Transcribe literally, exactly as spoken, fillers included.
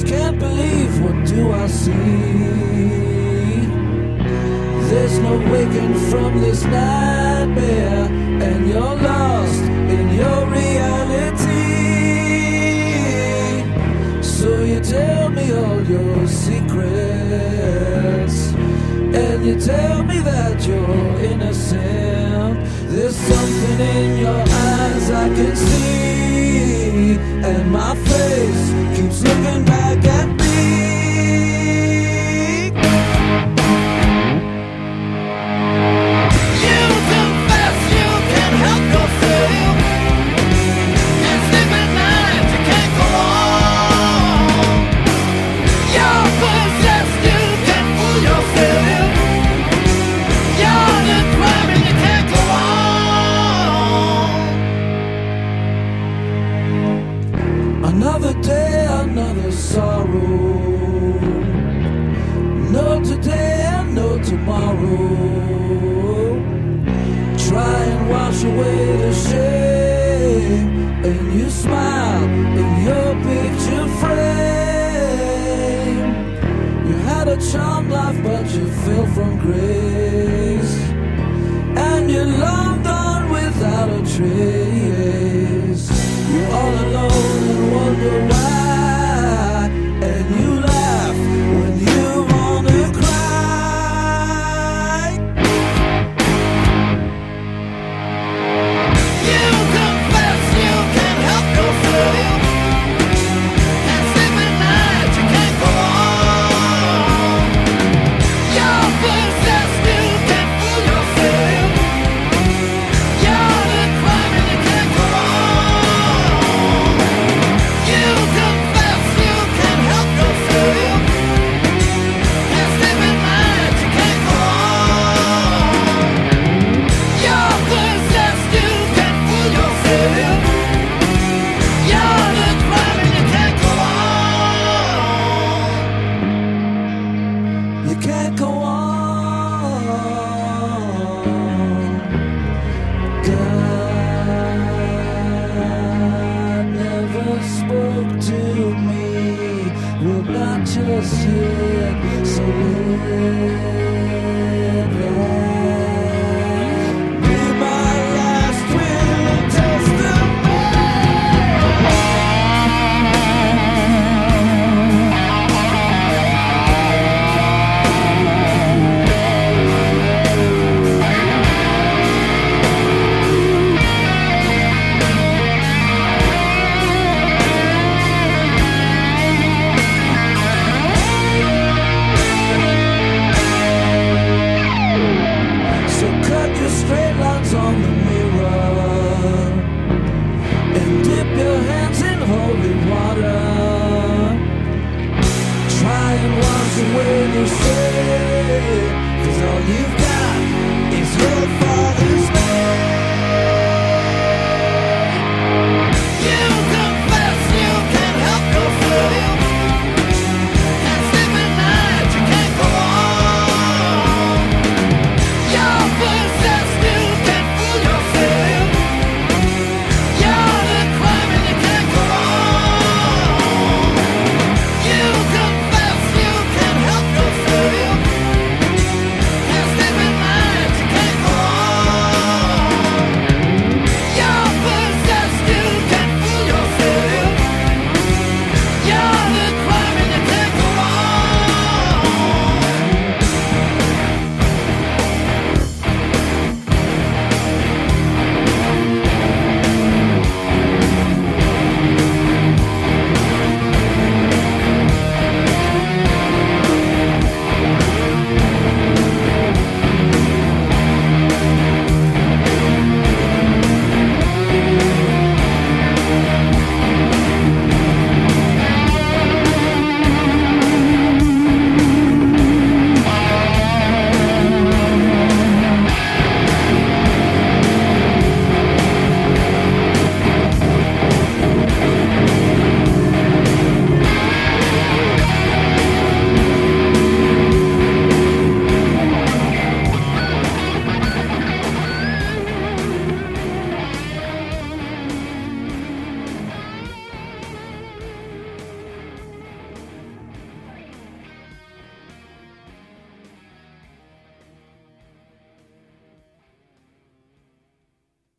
just can't believe what do I see. There's no waking from this nightmare, and you're lost in your reality. So you tell me all your secrets, and you tell me that you're innocent. There's something in your eyes I can see, and my face keeps looking back at me. You confess you can't help yourself, can't sleep at night, you can't go on. You're possessed, you can't fool yourself. You're the crime and you can't go on. Another day, another sorrow. No today and no tomorrow. Try and wash away the shame, and you smile in your picture frame. You had a charmed life, but you fell from grace, and you loved on without a trace. You're all alone and wonder why, and you laugh when you wanna cry. You confess you can't help yourself, can't sleep at night, you can't go on. You're possessed, you can't fool yourself. You're the crime and you can't go on. You confess you can't help yourself, can't sleep at night, you can't go on. You're possessed, you can't fool yourself. You're the crime and you can't go on. You can't go on. God never spoke to me, will not just hear, so let that be my last will and testament. So cut your straight lines on the mirror, and dip your hands in holy water. Try and wash away the shame, 'cause all you've got is your